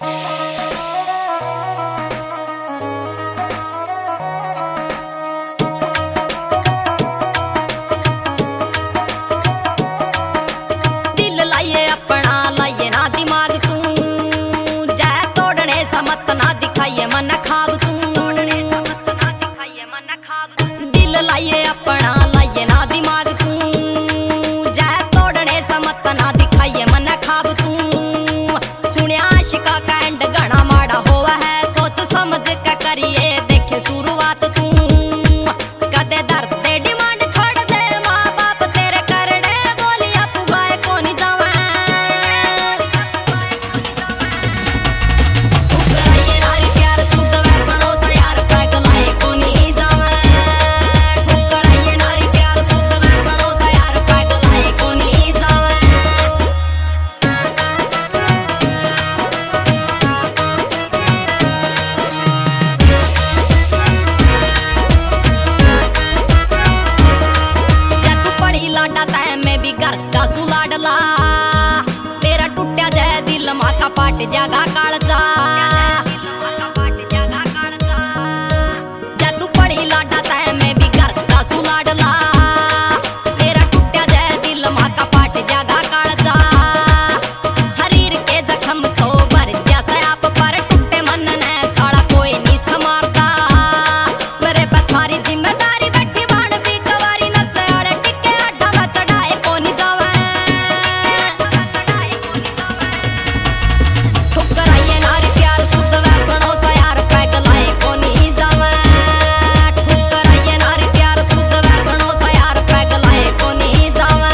ना दिखाइए मन खाब तू, दिल लाइए अपना लाइए ना दिमाग तू, जय तोड़ने समत ना दिखाइए मन खाब तू। सुनिया आशिका का एंड घना माड़ा होवा है, सोच समझ के करिए देखे शुरुआत तू। कदे दर्द दे डिमांड छोड़ दे माँ बाप तेरे करने बोलिया पुगाए कोनी जावे। मैं भी घर का सुलाडला मेरा टूटा जाए दिल माँ का पाट जागा कालजा। तू पढ़ी लाडा तय मैं भी घर का सुलाडला मेरा टूटा जाए दिल माँ का पाट जागा कालजा। शरीर के जख्म तो भर जैसे आप पर टूटे मन ने साड़ा कोई नहीं संभालता। मेरे पे सारी जिम्मेदारी बैठी बाण भी कवारी न सयाड़े टिके अड्डा में चढ़ाए कोनी जावे। ठुकराइए नारी प्यार शुद्ध वैसणो सा यार पैग लाए कोनी जावे। ठुकराइए नारी प्यार शुद्ध वैसणो सा यार पैग लाए कोनी जावे।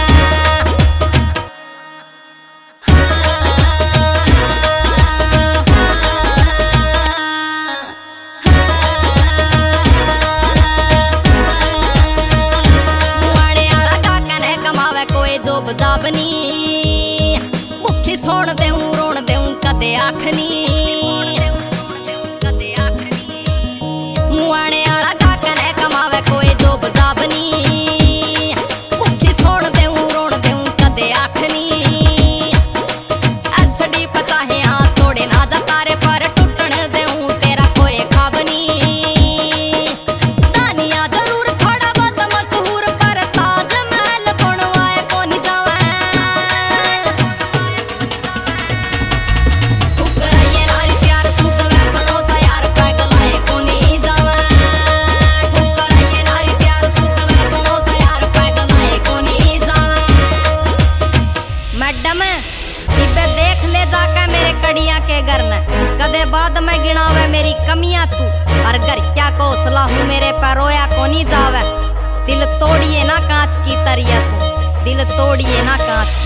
कोई जोब जाबनी मुखी सोण देऊं रोण देऊं कदे आखनी। मुआने आला काकने कमावे कोई जोब जाबनी मुखी सोण देऊं रोण देऊं कदे आखनी। एसडी पचाहे हाँ तोड़े ना जा तारे पर टूटण देऊं तेरा कोई खाबनी। दानिया जरूर थोड़ा बहुत मशहूर पर ताजमहल बनवाए कोनी जावे। ठुकराइए नारी प्यार शुद्ध वैसणो सा यार पैग लाए कोनी जावे। ठुकराइए नारी प्यार शुद्ध वैसणो सा यार पैग लाए कोनी जावे। मैडम इबे देख ले जाके मेरे कड़िया के घर न कदे बाद में गिनावे मेरी कमियां तू। और घर क्या को सलाहू मेरे पर रोया कोनी जावे। दिल तोड़िए ना कांच की तरिया तू, दिल तोड़िए ना कांच